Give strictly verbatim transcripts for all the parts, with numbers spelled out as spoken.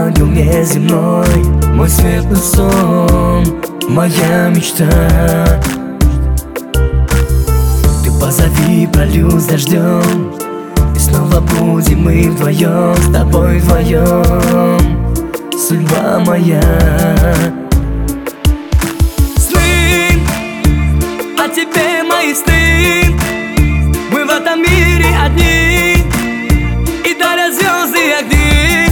ангел неземной, мой светлый сон, моя мечта. Ты позови, прольюсь дождем, и снова будем мы вдвоем, с тобой вдвоем, судьба моя. Сны о тебе мои сны, мы в этом мире одни, и дарят звезды и огни.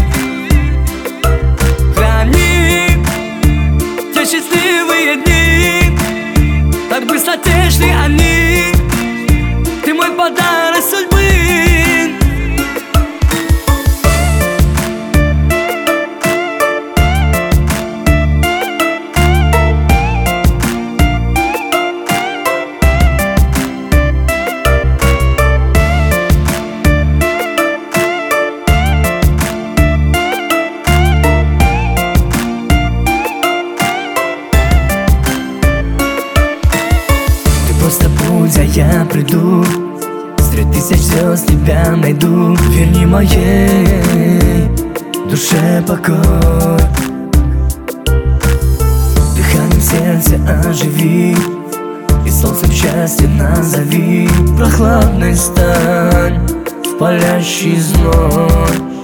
Храни те счастливые дни, так быстро течны они, ты мой подарок судьбы. Просто будь, а я приду, среди тысяч звезд тебя найду. Верни моей душе покой, дыханием сердце оживи, и солнцем счастье назови. Прохладной стань в палящий зной.